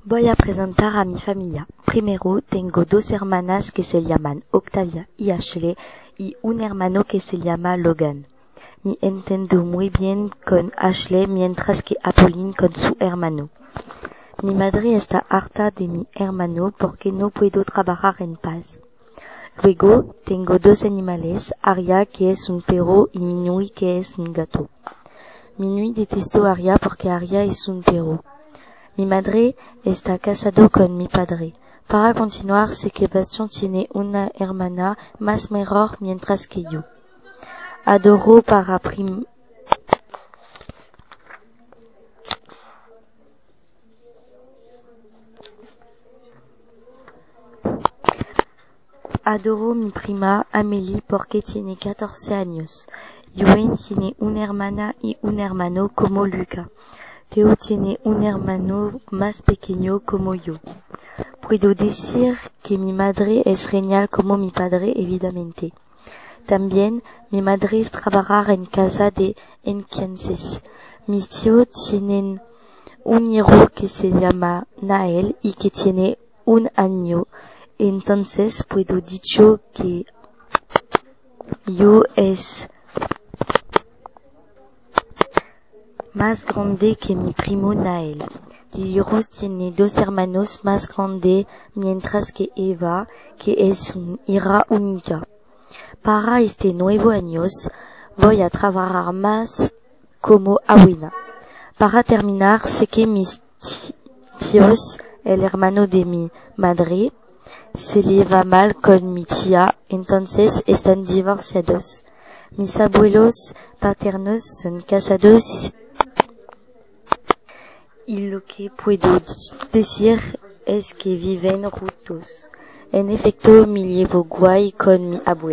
Voy a presentar a mi familia. Primero, tengo dos hermanas que se llaman Octavia y Ashley y un hermano que se llama Logan. Me entiendo muy bien con Ashley mientras que Apolline con su hermano. Mi madre está harta de mi hermano porque no puedo trabajar en paz. Luego, tengo dos animales, Aria que es un perro y Minui que es un gato. Minui detestó a Aria porque Aria es un perro. Mi madre está casado con mi padre. Para continuar, sé que Bastien tiene una hermana más mayor mientras que yo. Adoro mi prima Amélie porque tiene 14 años. Yuen tiene una hermana y un hermano como Luca. Theo tiene un hermano más pequeño como yo. Puedo decir que mi madre es genial como mi padre, evidentemente. También mi madre trabaja en casa en Kansas. Mis tíos tienen un hijo que se llama Nael y que tiene 1 año. Entonces puedo dicho que yo es más grande que mi primo Nael. Liliros tiene 2 hermanos más grandes, mientras que Eva, que es una hija única. Para este nuevo año voy a trabajar más como abuela. Para terminar, sé que mis tíos, el hermano de mi madre, se lleva mal con mi tía, entonces están divorciados. Mis abuelos paternos son casados y lo que puedo decir es que viven juntos. En efecto, me llevo guay con mi abuela.